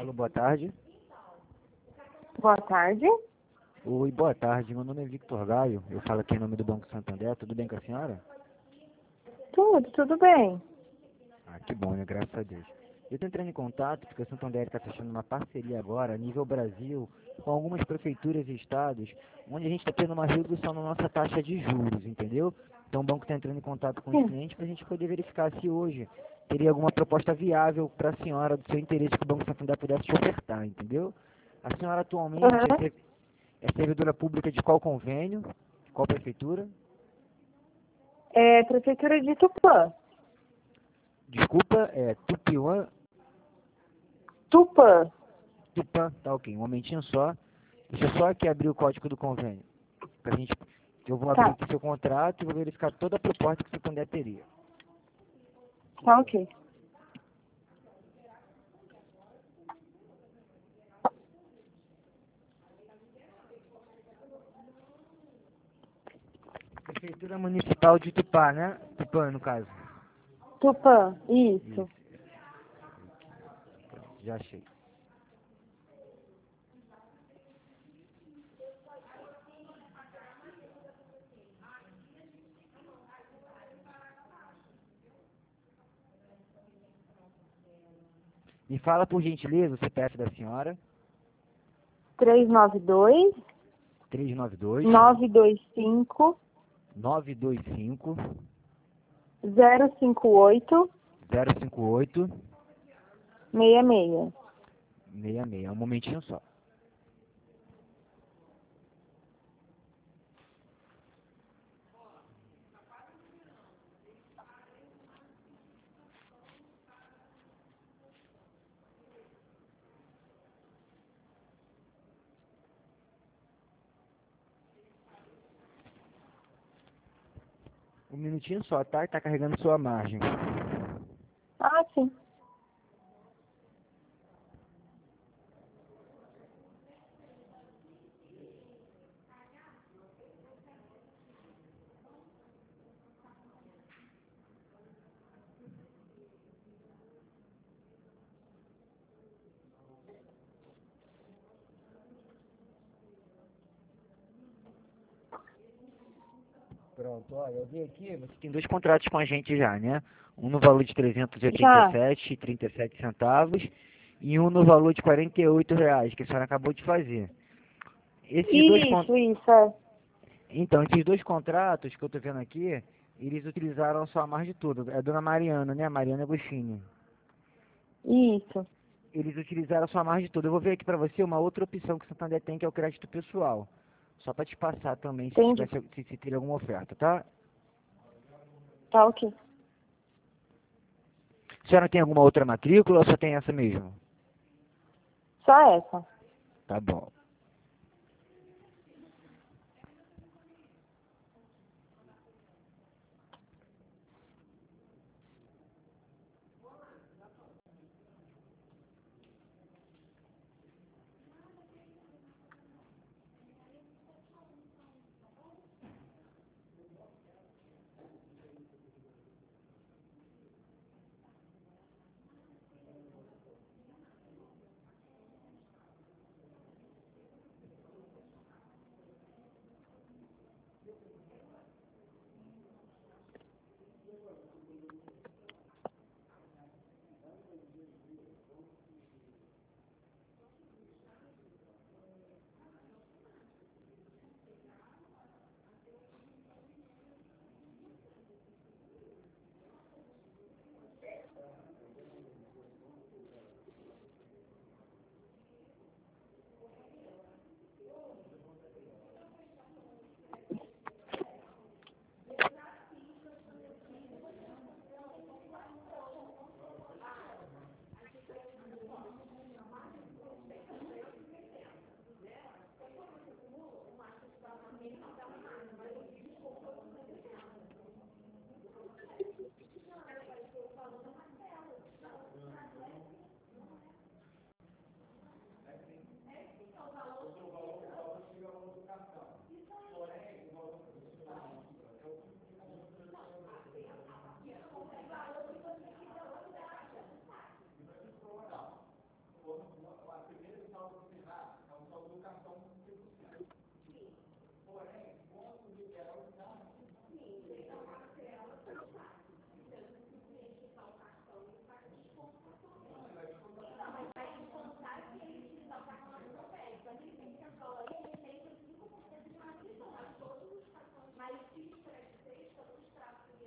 Alô, boa tarde. Boa tarde. Oi, boa tarde. Meu nome é Victor Gaio. Eu falo aqui em nome do Banco Santander. Tudo bem com a senhora? Tudo bem. Ah, que bom, né? Graças a Deus. Eu estou entrando em contato porque o Santander está fechando uma parceria agora, a nível Brasil, com algumas prefeituras e estados, onde a gente está tendo uma redução na nossa taxa de juros, entendeu? Então o banco está entrando em contato com os Sim. clientes para a gente poder verificar se hoje teria alguma proposta viável para a senhora, do seu interesse, que o Banco Santander pudesse te ofertar, entendeu? A senhora atualmente Aham. é servidora pública de qual convênio? Qual prefeitura? É Prefeitura de Tupã. Desculpa, é Tupiuã? Tupã. Tupã, tá ok. Um momentinho só. Deixa eu só aqui abrir o código do convênio. Pra gente, eu vou abrir Tá. aqui seu contrato e vou verificar toda a proposta que você puder teria. Tá ok. Prefeitura Municipal de Tupã, né? Tupã, no caso. Tupã. Isso. Isso. Já achei. Me fala, por gentileza, o CPF da senhora. 392 392 925 925 058 058 66. 66. Um momentinho só. Um minutinho só, tá? Tá carregando sua margem. Ah, sim. Pronto, olha, eu vi aqui, você tem dois contratos com a gente já, né? Um no valor de Já. 387,37 centavos e um no valor de R$ 48, que a senhora acabou de fazer. Esses dois con- Isso, é. Então, esses dois contratos que eu tô vendo aqui, eles utilizaram a sua margem toda. É a dona Mariana, né? Mariana Agostini. Isso. Eles utilizaram a sua margem toda. Eu vou ver aqui para você uma outra opção que o Santander tem, que é o crédito pessoal. Só para te passar também, se Entendi. tivesse, se teria alguma oferta, tá? Tá ok. A senhora tem alguma outra matrícula ou só tem essa mesmo? Só essa. Tá bom.